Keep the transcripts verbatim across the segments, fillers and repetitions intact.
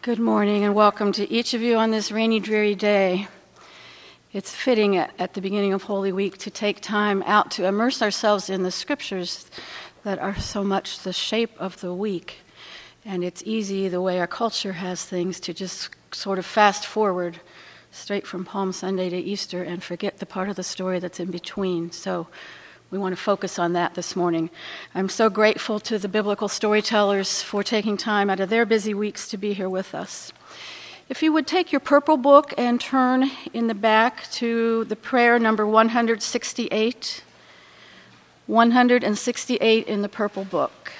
Good morning and welcome to each of you on this rainy, dreary day. It's fitting at, at the beginning of Holy Week to take time out to immerse ourselves in the scriptures that are so much the shape of the week. And it's easy, the way our culture has things, to just sort of fast forward straight from Palm Sunday to Easter and forget the part of the story that's in between. So we want to focus on that this morning. I'm so grateful to the biblical storytellers for taking time out of their busy weeks to be here with us. If you would take your purple book and turn in the back to the prayer number one hundred sixty-eight. one hundred sixty-eight in the purple book.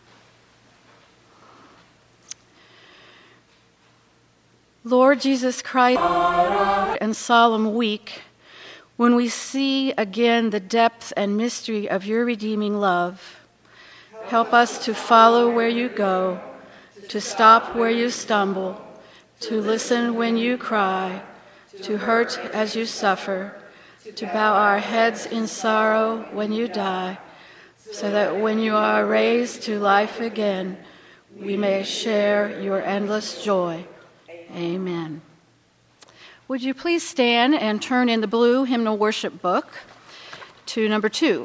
Lord Jesus Christ, and solemn week, when we see again the depth and mystery of your redeeming love, help us to follow where you go, to stop where you stumble, to listen when you cry, to hurt as you suffer, to bow our heads in sorrow when you die, so that when you are raised to life again, we may share your endless joy. Amen. Would you please stand and turn in the blue hymnal worship book to number two.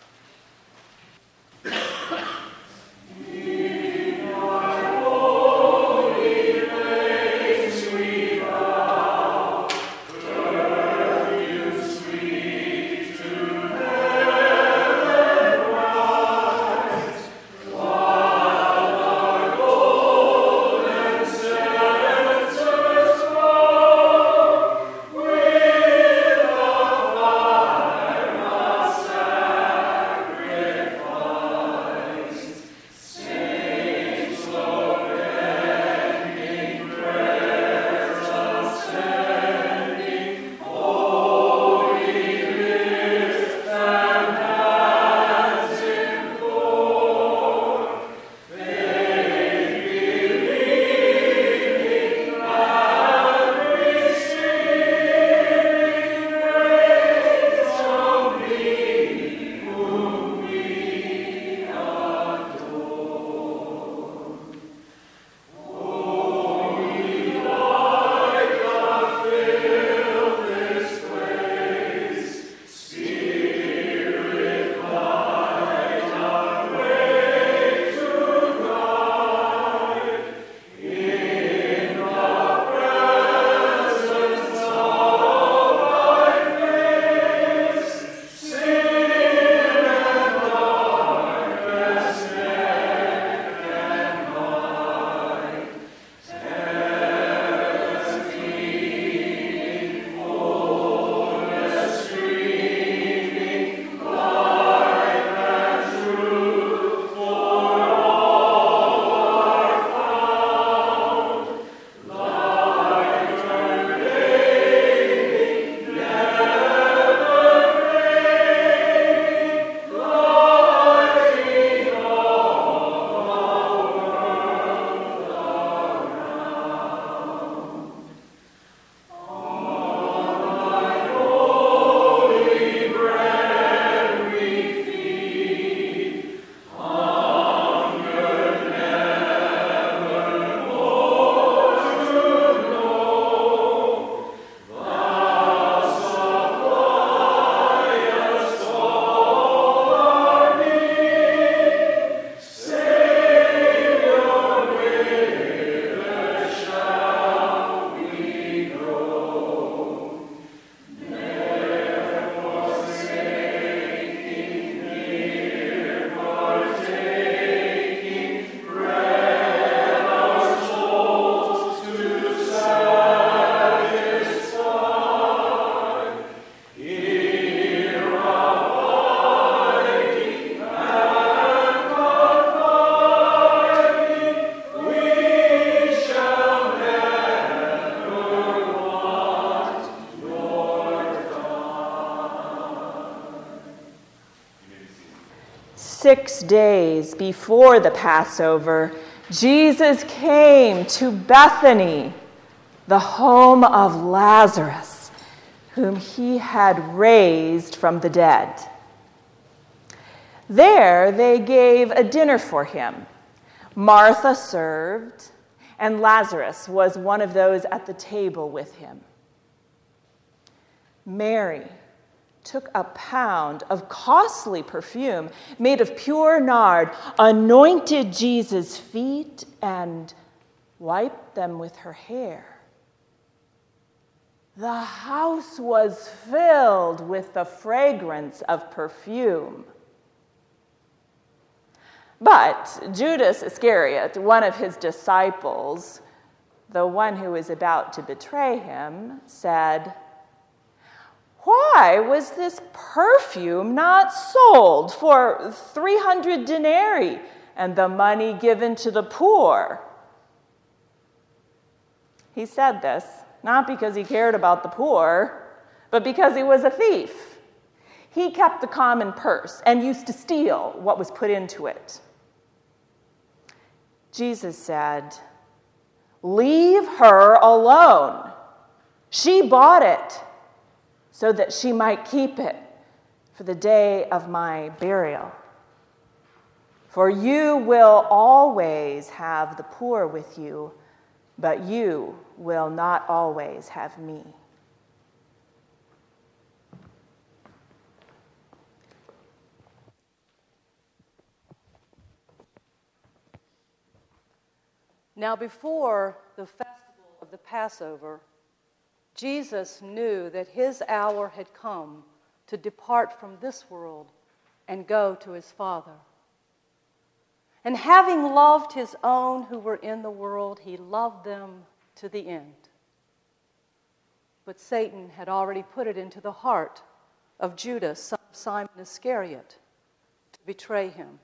Six days before the Passover, Jesus came to Bethany, the home of Lazarus, whom he had raised from the dead. There they gave a dinner for him. Martha served, and Lazarus was one of those at the table with him. Mary took a pound of costly perfume made of pure nard, anointed Jesus' feet, and wiped them with her hair. The house was filled with the fragrance of perfume. But Judas Iscariot, one of his disciples, the one who was about to betray him, said, "Why was this perfume not sold for three hundred denarii and the money given to the poor?" He said this not because he cared about the poor, but because he was a thief. He kept the common purse and used to steal what was put into it. Jesus said, "Leave her alone. She bought it so that she might keep it for the day of my burial. For you will always have the poor with you, but you will not always have me." Now, before the festival of the Passover, Jesus knew that his hour had come to depart from this world and go to his Father. And having loved his own who were in the world, he loved them to the end. But Satan had already put it into the heart of Judas, son of Simon Iscariot, to betray him.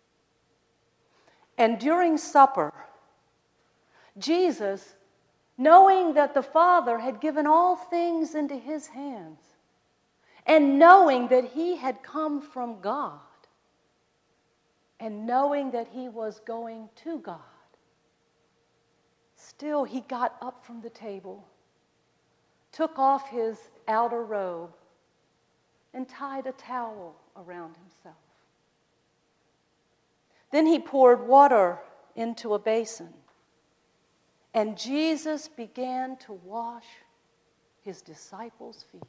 And during supper, Jesus, knowing that the Father had given all things into his hands, and knowing that he had come from God, and knowing that he was going to God, still he got up from the table, took off his outer robe, and tied a towel around himself. Then he poured water into a basin, and Jesus began to wash his disciples' feet.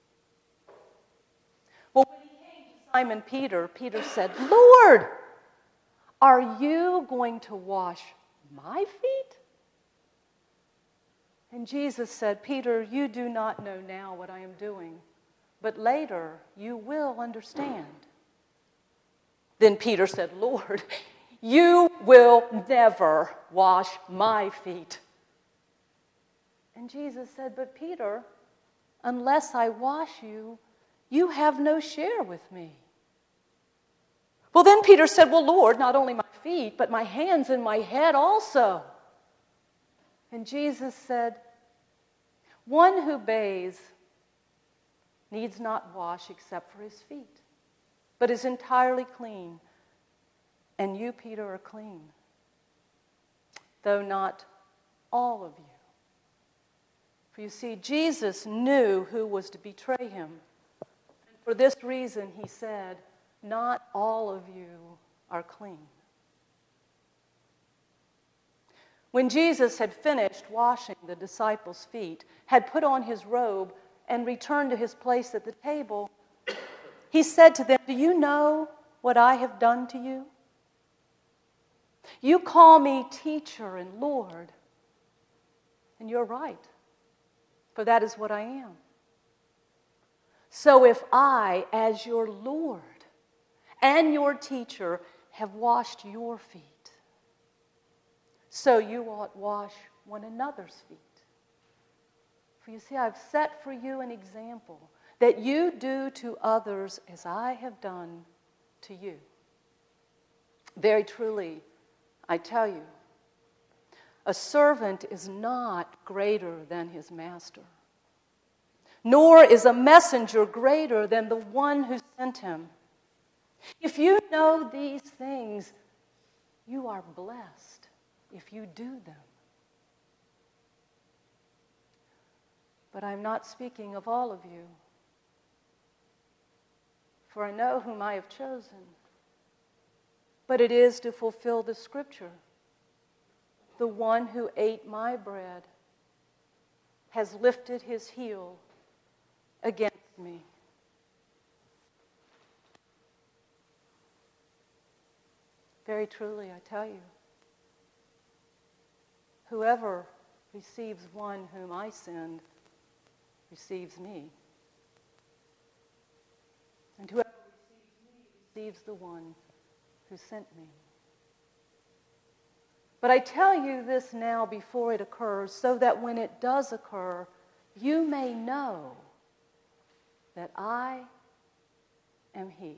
Well, when he came to Simon Peter, Peter said, "Lord, are you going to wash my feet?" And Jesus said, "Peter, you do not know now what I am doing, but later you will understand." Then Peter said, "Lord, you will never wash my feet." And Jesus said, "But Peter, unless I wash you, you have no share with me." Well, then Peter said, "Well, Lord, not only my feet, but my hands and my head also." And Jesus said, "One who bathes needs not wash except for his feet, but is entirely clean. And you, Peter, are clean, though not all of you." For you see, Jesus knew who was to betray him. And for this reason, he said, "Not all of you are clean." When Jesus had finished washing the disciples' feet, had put on his robe, and returned to his place at the table, he said to them, "Do you know what I have done to you? You call me teacher and Lord, and you're right, for that is what I am. So if I, as your Lord and your teacher, have washed your feet, so you ought wash one another's feet. For you see, I've set for you an example, that you do to others as I have done to you. Very truly, I tell you, a servant is not greater than his master, nor is a messenger greater than the one who sent him. If you know these things, you are blessed if you do them. But I'm not speaking of all of you, for I know whom I have chosen. But it is to fulfill the scripture. the one who ate my bread has lifted his heel against me. Very truly, I tell you, whoever receives one whom I send receives me. And whoever receives me receives the one who sent me. But I tell you this now before it occurs, so that when it does occur, you may know that I am he.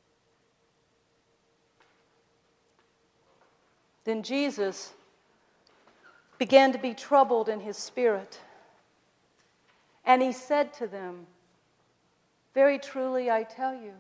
Then Jesus began to be troubled in his spirit, and he said to them, very truly I tell you,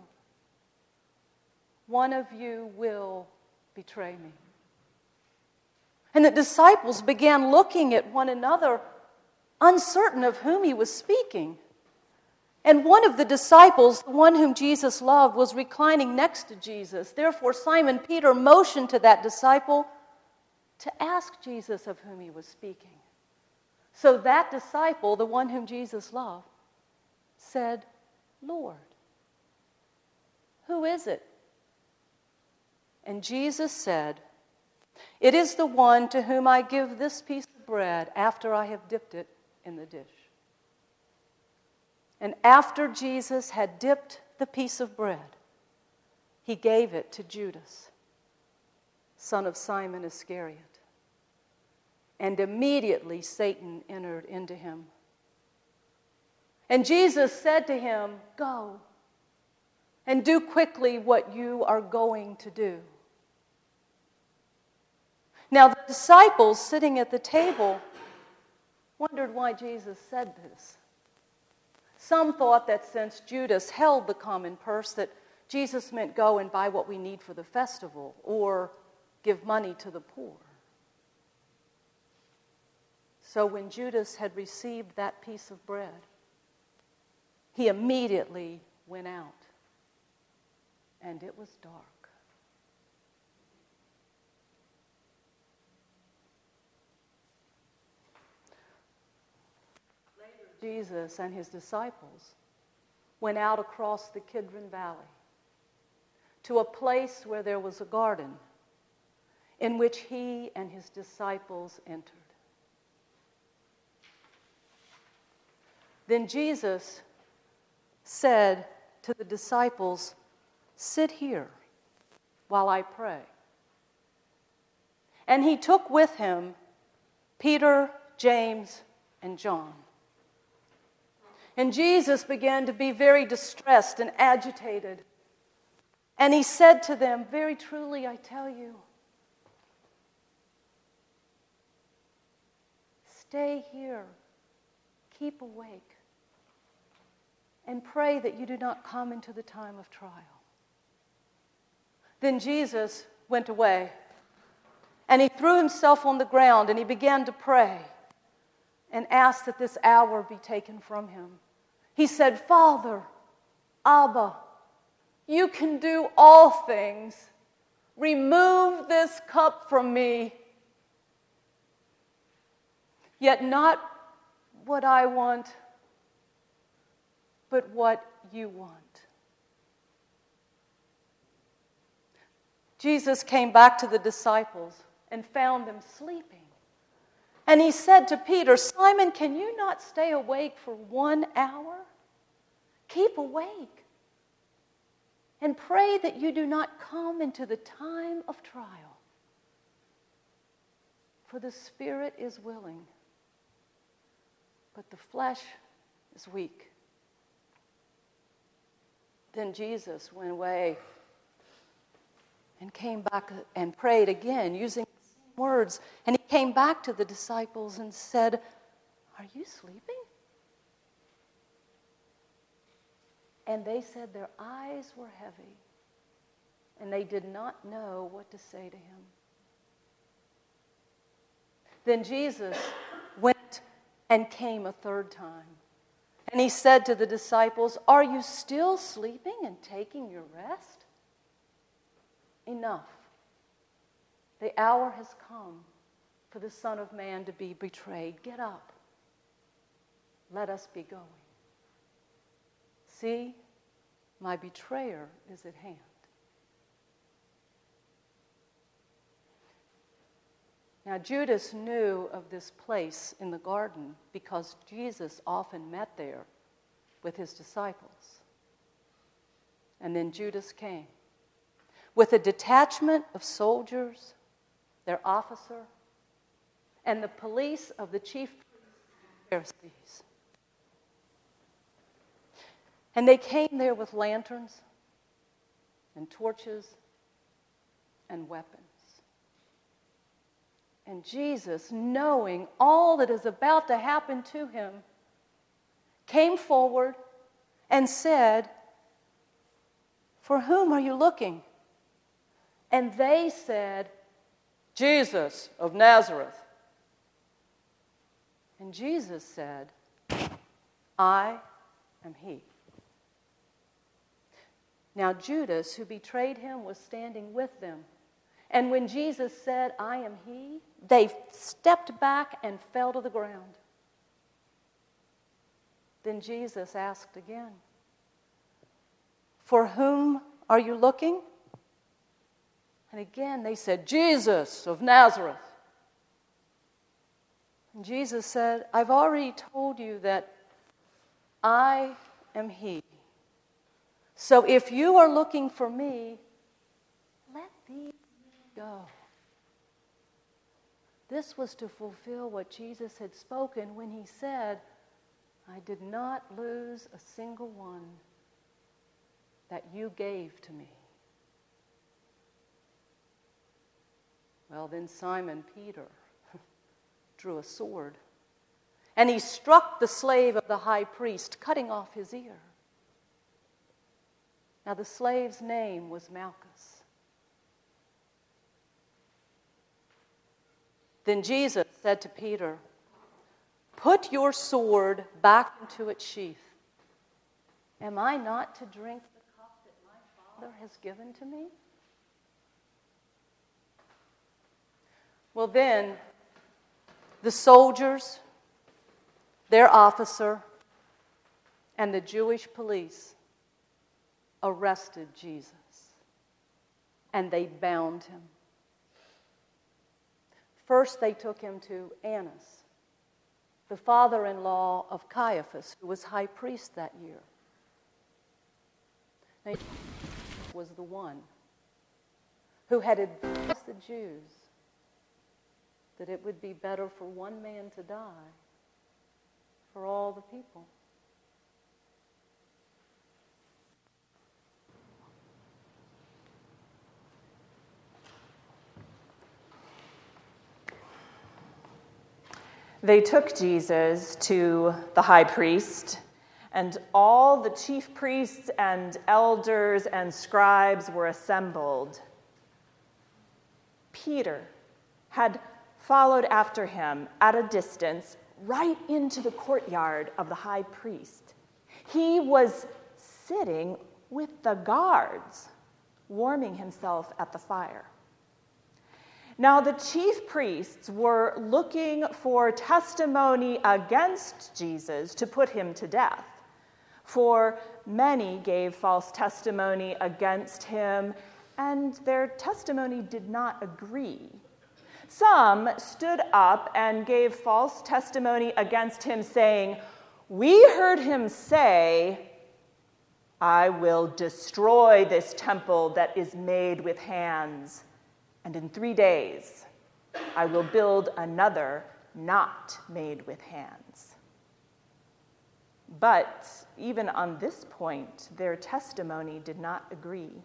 one of you will betray me. And the disciples began looking at one another, uncertain of whom he was speaking. And one of the disciples, the one whom Jesus loved, was reclining next to Jesus. Therefore, Simon Peter motioned to that disciple to ask Jesus of whom he was speaking. So that disciple, the one whom Jesus loved, said, Lord, who is it? And Jesus said, it is the one to whom I give this piece of bread after I have dipped it in the dish. And after Jesus had dipped the piece of bread, he gave it to Judas, son of Simon Iscariot. And immediately Satan entered into him. And Jesus said to him, go and do quickly what you are going to do. Now the disciples sitting at the table wondered why Jesus said this. Some thought that since Judas held the common purse, that Jesus meant go and buy what we need for the festival or give money to the poor. So when Judas had received that piece of bread, he immediately went out, and it was dark. Later, Jesus and his disciples went out across the Kidron Valley to a place where there was a garden in which he and his disciples entered. Then Jesus said to the disciples, sit here while I pray. And he took with him Peter, James, and John. And Jesus began to be very distressed and agitated. And he said to them, very truly I tell you, stay here, keep awake, and pray that you do not come into the time of trial. Then Jesus went away, and he threw himself on the ground, and he began to pray and asked that this hour be taken from him. He said, Father, Abba, you can do all things. Remove this cup from me. Yet not what I want, but what you want. Jesus came back to the disciples and found them sleeping. And he said to Peter, Simon, can you not stay awake for one hour? Keep awake and pray that you do not come into the time of trial. For the spirit is willing, but the flesh is weak. Then Jesus went away and came back and prayed again using the same words. And he came back to the disciples and said, are you sleeping? And they said their eyes were heavy, and they did not know what to say to him. Then Jesus went and came a third time. And he said to the disciples, are you still sleeping and taking your rest? Enough. The hour has come, for the Son of Man to be betrayed. Get up. Let us be going. See, my betrayer is at hand. Now, Judas knew of this place in the garden because Jesus often met there with his disciples. And then Judas came with a detachment of soldiers, their officer, and the police of the chief priests and Pharisees. And they came there with lanterns and torches and weapons. And Jesus, knowing all that is about to happen to him, came forward and said, "For whom are you looking?" And they said, "Jesus of Nazareth." And Jesus said, "I am he." Now Judas, who betrayed him, was standing with them. And when Jesus said, "I am he," they stepped back and fell to the ground. Then Jesus asked again, "For whom are you looking?" And again they said, "Jesus of Nazareth." And Jesus said, "I've already told you that I am he. So if you are looking for me, let these go." This was to fulfill what Jesus had spoken when he said, "I did not lose a single one that you gave to me." Well, then Simon Peter drew a sword, and he struck the slave of the high priest, cutting off his ear. Now the slave's name was Malchus. Then Jesus said to Peter, "Put your sword back into its sheath. Am I not to drink the cup that my Father has given to me?" Well, then, the soldiers, their officer, and the Jewish police arrested Jesus, and they bound him. First, they took him to Annas, the father-in-law of Caiaphas, who was high priest that year. Now, he was the one who had advised the Jews that it would be better for one man to die for all the people. They took Jesus to the high priest, and all the chief priests and elders and scribes were assembled. Peter had followed after him at a distance right into the courtyard of the high priest. He was sitting with the guards, warming himself at the fire. Now, the chief priests were looking for testimony against Jesus to put him to death, for many gave false testimony against him, and their testimony did not agree. Some stood up and gave false testimony against him, saying, "We heard him say, 'I will destroy this temple that is made with hands, and in three days I will build another not made with hands.'" But even on this point, their testimony did not agree.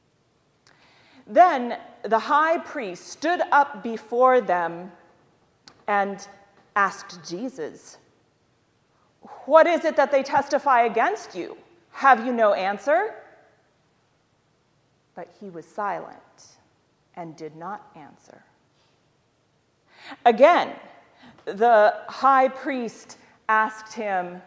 Then the high priest stood up before them and asked Jesus, "What is it that they testify against you? Have you no answer?" But he was silent and did not answer. Again, the high priest asked him,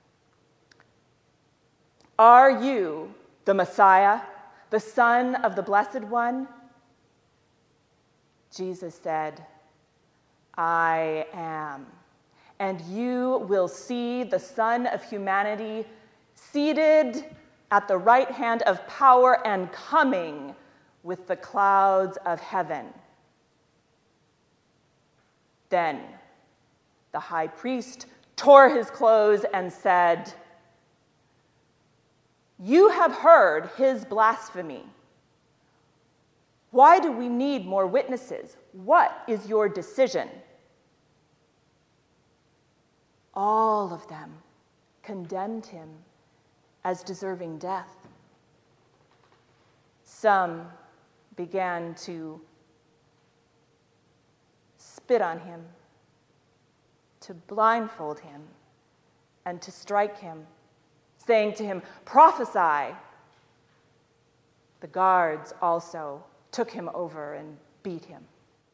"Are you the Messiah, the Son of the Blessed One?" Jesus said, I am. And you will see the Son of Humanity seated at the right hand of power and coming with the clouds of heaven." Then the high priest tore his clothes and said, "You have heard his blasphemy. Why do we need more witnesses? What is your decision?" All of them condemned him as deserving death. Some began to spit on him, to blindfold him, and to strike him, saying to him, "Prophesy." The guards also took him over and beat him.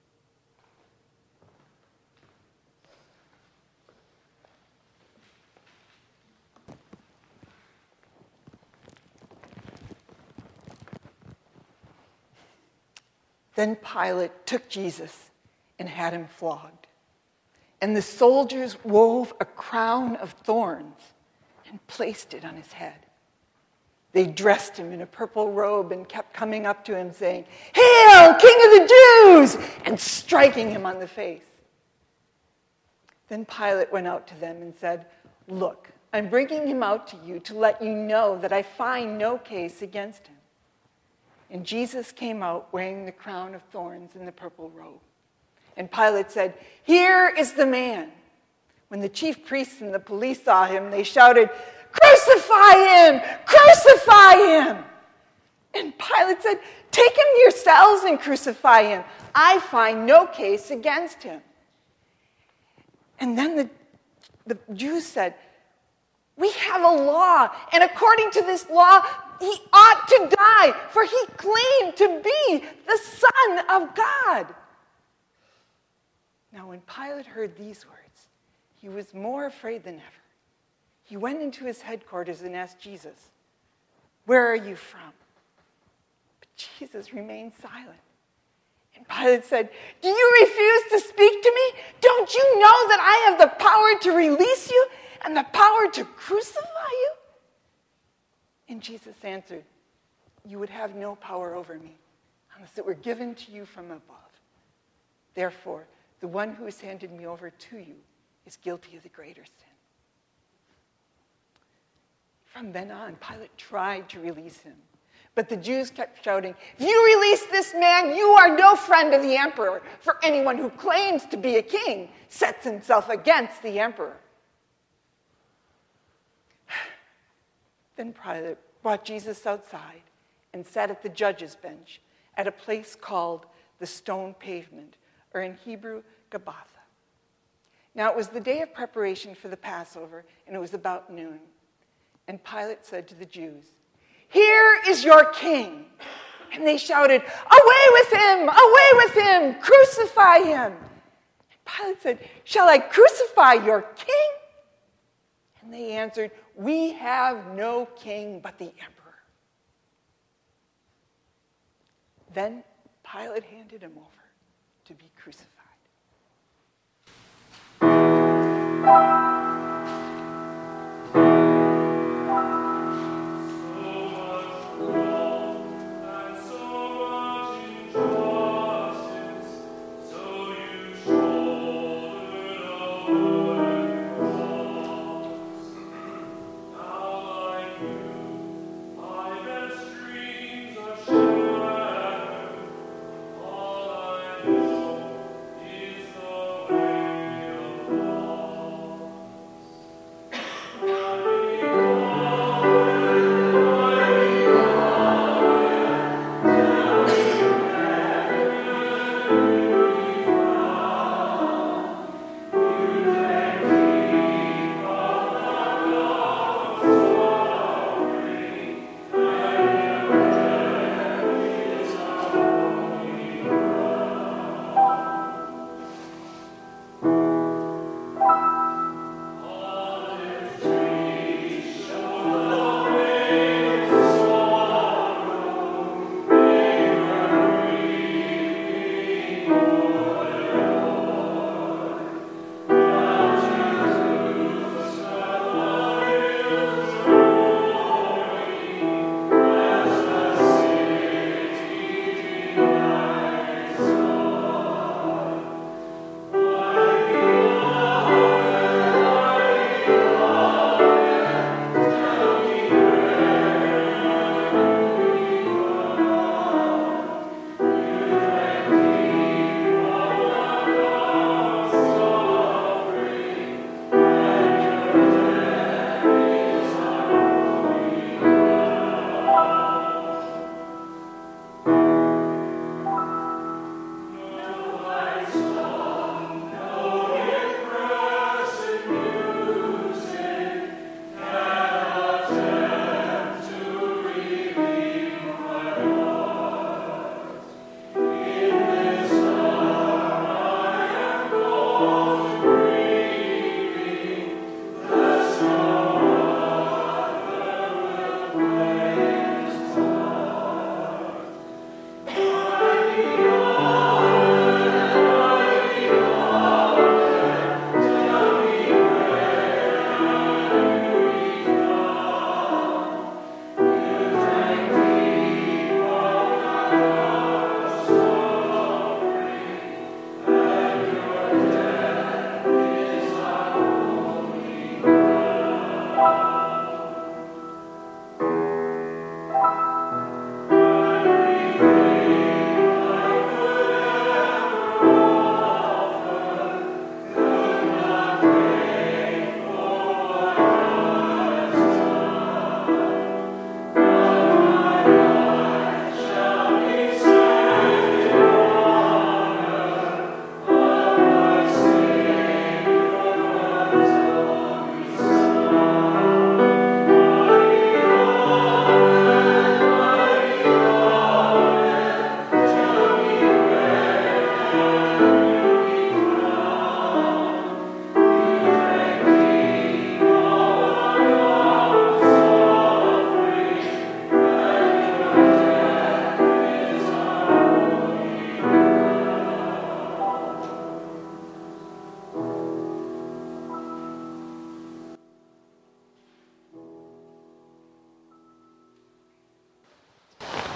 Then Pilate took Jesus and had him flogged. And the soldiers wove a crown of thorns and placed it on his head. They dressed him in a purple robe and kept coming up to him saying, "Hail, King of the Jews!" and striking him on the face. Then Pilate went out to them and said, "Look, I'm bringing him out to you to let you know that I find no case against him." And Jesus came out wearing the crown of thorns and the purple robe. And Pilate said, "Here is the man." When the chief priests and the police saw him, they shouted, "Crucify him! Crucify him!" And Pilate said, "Take him yourselves and crucify him. I find no case against him." And then the, the Jews said, "We have a law, and according to this law, he ought to die, for he claimed to be the Son of God." Now, when Pilate heard these words, he was more afraid than ever. He went into his headquarters and asked Jesus, "Where are you from?" But Jesus remained silent. And Pilate said, "Do you refuse to speak to me? Don't you know that I have the power to release you and the power to crucify you?" And Jesus answered, "You would have no power over me unless it were given to you from above. Therefore, the one who has handed me over to you is guilty of the greater sin." From then on, Pilate tried to release him. But the Jews kept shouting, "If you release this man, you are no friend of the emperor, for anyone who claims to be a king sets himself against the emperor." Then Pilate brought Jesus outside and sat at the judge's bench at a place called the Stone Pavement, or in Hebrew, Gabbatha. Now it was the day of preparation for the Passover, and it was about noon. And Pilate said to the Jews, "Here is your king." And they shouted, "Away with him! Away with him! Crucify him!" And Pilate said, "Shall I crucify your king?" And they answered, "We have no king but the emperor." Then Pilate handed him over to be crucified.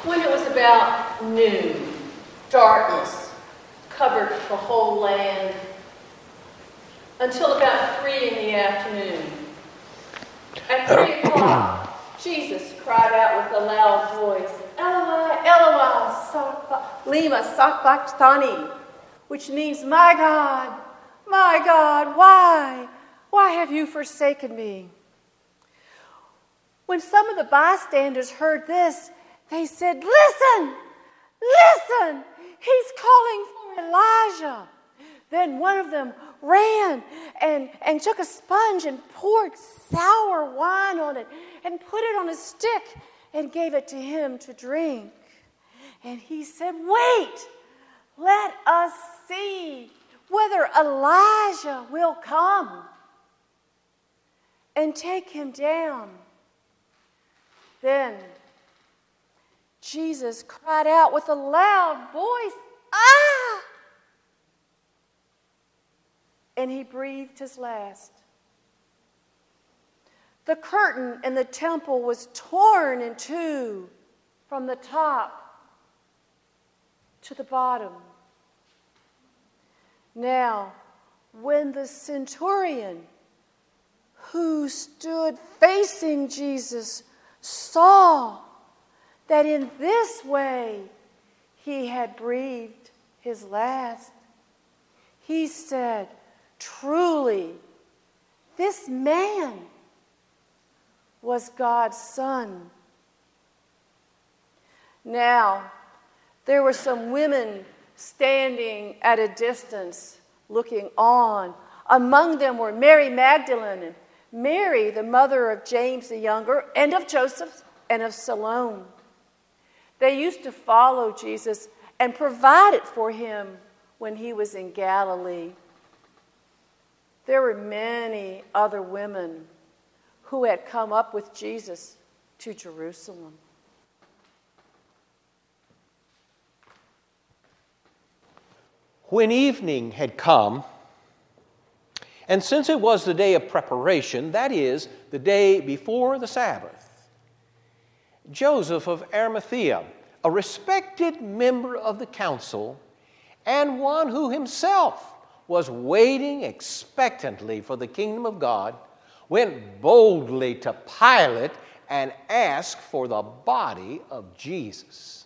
When it was about noon, darkness covered the whole land until about three in the afternoon. At three o'clock, Jesus cried out with a loud voice, Eloi, Eloi, sabach- lima sabachthani, which means, my God, my God, why? Why have you forsaken me? When some of the bystanders heard this, they said, listen, listen, he's calling for Elijah. Then one of them ran and, and took a sponge and poured sour wine on it and put it on a stick and gave it to him to drink. And he said, wait, let us see whether Elijah will come and take him down. Then Jesus cried out with a loud voice, ah! And he breathed his last. The curtain in the temple was torn in two from the top to the bottom. Now, when the centurion who stood facing Jesus saw that in this way he had breathed his last, he said, truly, this man was God's Son. Now, there were some women standing at a distance, looking on. Among them were Mary Magdalene and Mary, the mother of James the Younger, and of Joseph and of Salome. They used to follow Jesus and provided for him when he was in Galilee. There were many other women who had come up with Jesus to Jerusalem. When evening had come, and since it was the day of preparation, that is, the day before the Sabbath, Joseph of Arimathea, a respected member of the council, and one who himself was waiting expectantly for the kingdom of God, went boldly to Pilate and asked for the body of Jesus.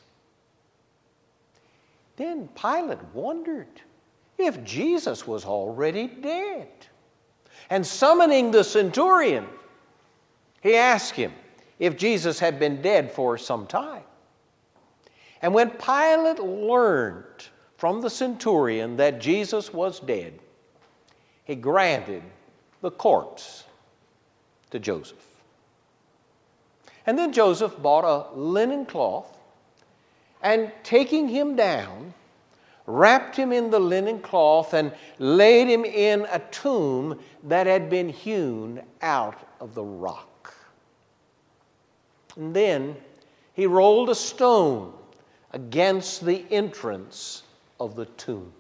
Then Pilate wondered if Jesus was already dead. And summoning the centurion, he asked him if Jesus had been dead for some time. And when Pilate learned from the centurion that Jesus was dead, he granted the corpse to Joseph. And then Joseph bought a linen cloth and, taking him down, wrapped him in the linen cloth and laid him in a tomb that had been hewn out of the rock. And then he rolled a stone against the entrance of the tomb.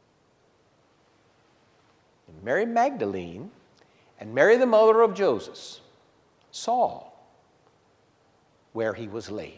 And Mary Magdalene and Mary, the mother of Joseph, saw where he was laid.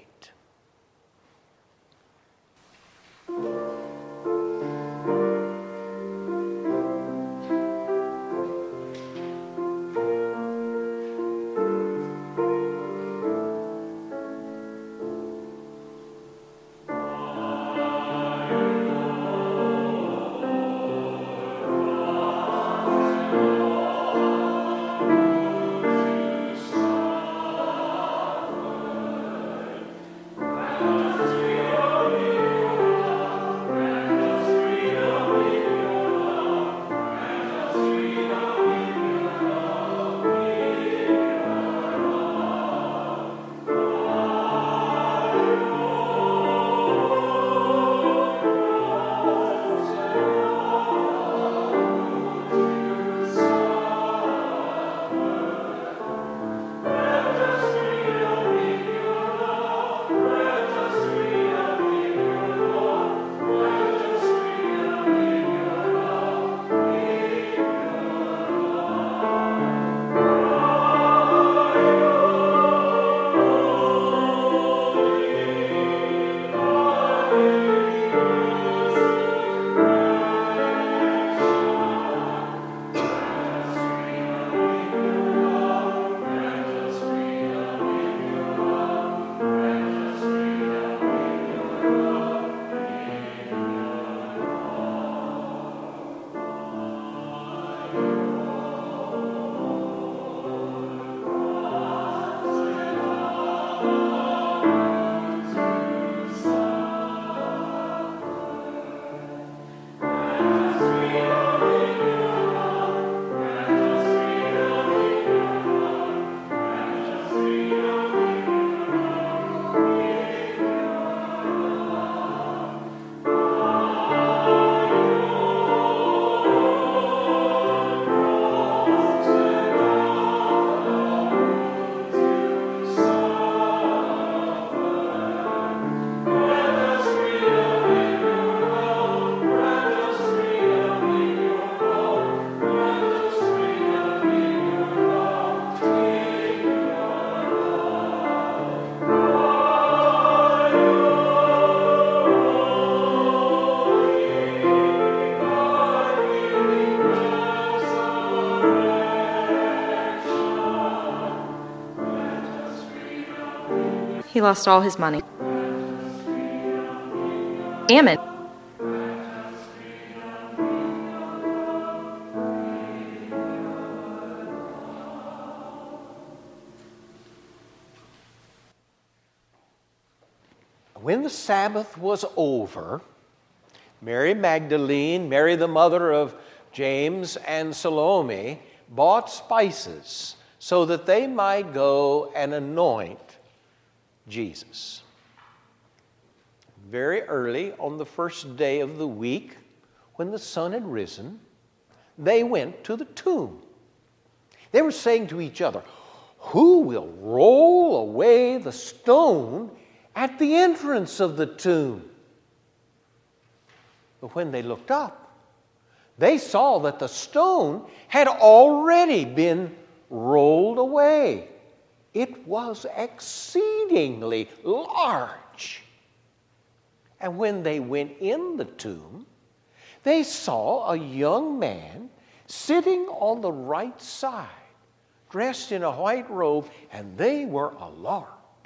he lost all his money. Ammon. When the Sabbath was over, Mary Magdalene, Mary the mother of James, and Salome bought spices so that they might go and anoint Jesus. Very early on the first day of the week, when the sun had risen, they went to the tomb. They were saying to each other, "Who will roll away the stone at the entrance of the tomb?" But when they looked up, they saw that the stone had already been rolled away. It was exceedingly large. And when they went in the tomb, they saw a young man sitting on the right side, dressed in a white robe, and they were alarmed.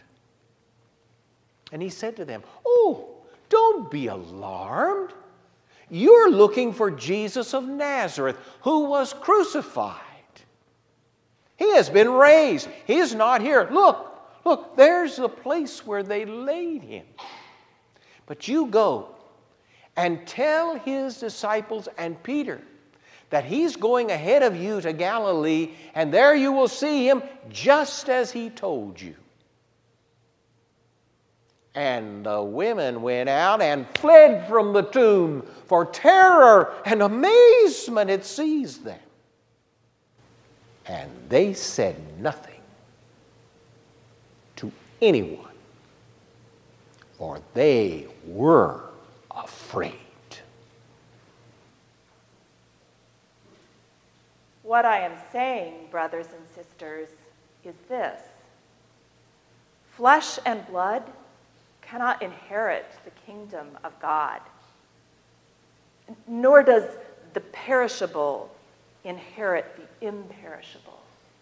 And he said to them, "Oh, don't be alarmed. You're looking for Jesus of Nazareth, who was crucified. He has been raised. He is not here. Look, look, there's the place where they laid him. But you go and tell his disciples and Peter that he's going ahead of you to Galilee, and there you will see him just as he told you." And the women went out and fled from the tomb, for terror and amazement had seized them. And they said nothing to anyone, for they were afraid. What I am saying, brothers and sisters, is this: flesh and blood cannot inherit the kingdom of God, nor does the perishable inherit the imperishable.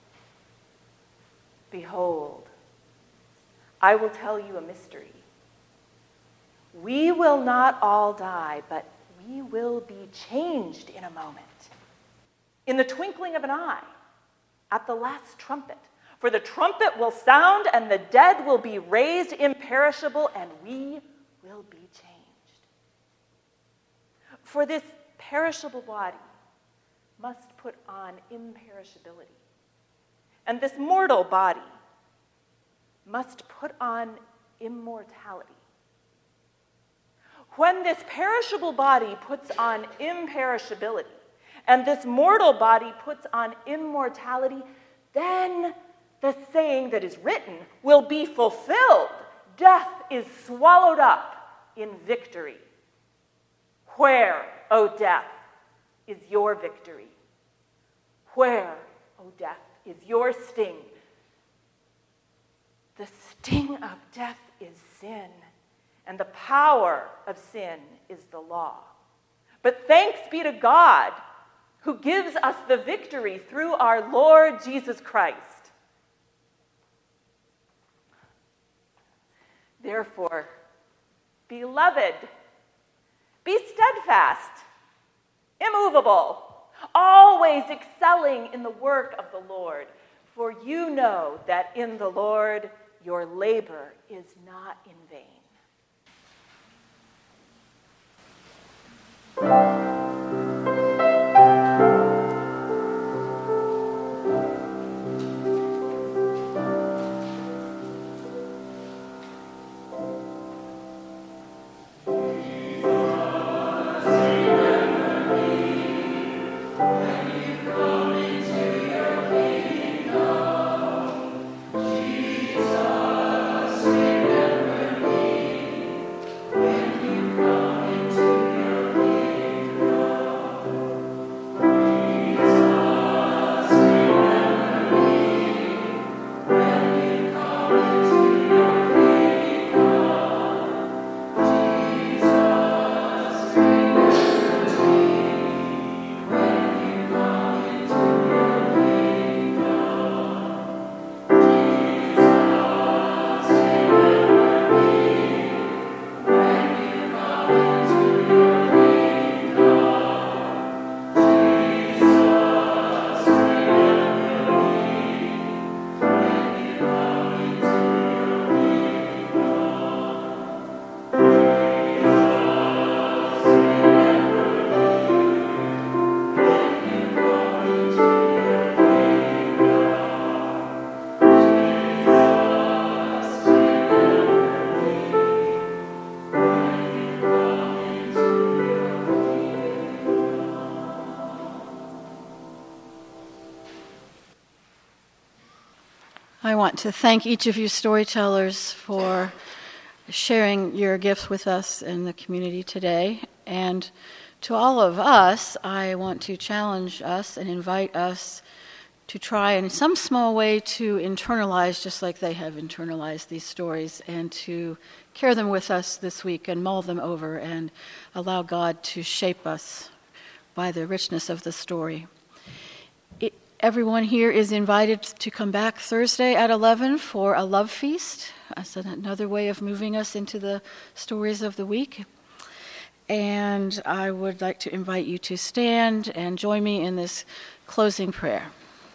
Behold, I will tell you a mystery. We will not all die, but we will be changed in a moment, in the twinkling of an eye, at the last trumpet. For the trumpet will sound, and the dead will be raised imperishable, and we will be changed. For this perishable body must put on imperishability, and this mortal body must put on immortality. When this perishable body puts on imperishability, and this mortal body puts on immortality, then the saying that is written will be fulfilled: death is swallowed up in victory. Where, O death, is your victory? Where, O death, is your sting? The sting of death is sin, and the power of sin is the law. But thanks be to God, who gives us the victory through our Lord Jesus Christ. Therefore, beloved, be steadfast, immovable, always excelling in the work of the Lord, for you know that in the Lord your labor is not in vain. I want to thank each of you storytellers for sharing your gifts with us in the community today. And to all of us, I want to challenge us and invite us to try in some small way to internalize, just like they have internalized these stories, and to carry them with us this week and mull them over and allow God to shape us by the richness of the story. It, everyone here is invited to come back Thursday at eleven for a love feast. That's another way of moving us into the stories of the week. And I would like to invite you to stand and join me in this closing prayer.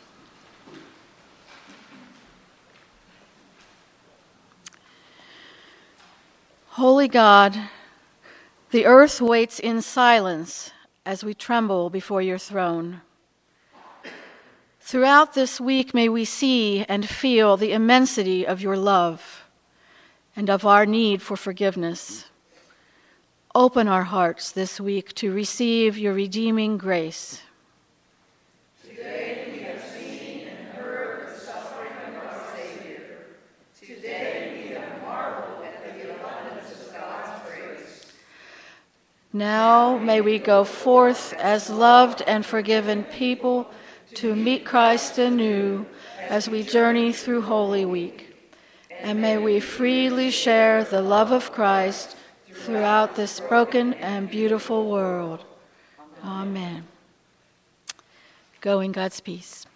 Holy God, the earth waits in silence as we tremble before your throne. Throughout this week, may we see and feel the immensity of your love and of our need for forgiveness. Open our hearts this week to receive your redeeming grace. Today we have seen and heard the suffering of our Savior. Today we have marveled at the abundance of God's grace. Now may we go forth as loved and forgiven people to meet Christ anew as we journey through Holy Week. And may we freely share the love of Christ throughout this broken and beautiful world. Amen. Go in God's peace.